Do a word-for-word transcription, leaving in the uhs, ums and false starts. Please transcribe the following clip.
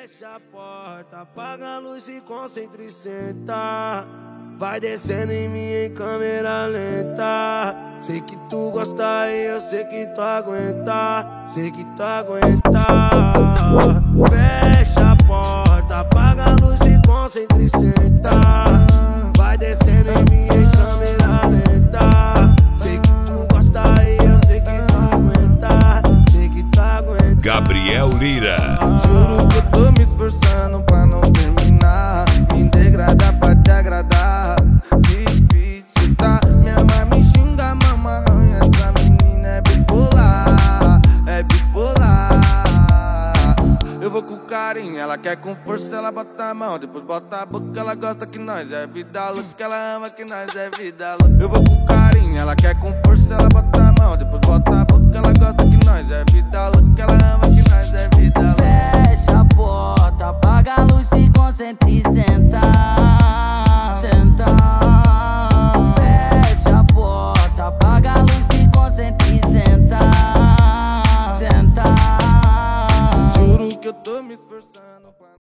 Fecha a porta, apaga a luz e concentra e senta. Vai descendo em mim em câmera lenta. Sei que tu gosta e eu sei que tu aguenta. Sei que tu aguenta. Fecha a porta, apaga a luz e concentra e senta. Vai descendo em mim em câmera lenta. Sei que tu gosta e eu sei que tu aguenta. Sei que tu aguenta. Gabriel Lira. Juro que eu tô me esforçando pra não terminar. Me degradar pra te agradar. Difícil, tá? Minha mãe me xinga, mama arranha. Essa menina é bipolar, é bipolar. Eu vou com carinho, ela quer com força, ela bota a mão. Depois bota a boca, ela gosta que nós é vida louca. Ela ama que nós é vida louca. Eu vou com carinho, ela quer com força, ela bota a mão. Depois bota a boca, ela gosta que nós é vida louca. Ela ama que nós é vida louca. Fecha a porta, apaga a luz, se concentra e senta. Senta. Fecha a porta, apaga a luz, se concentra e senta. Senta. Juro que eu tô me esforçando pra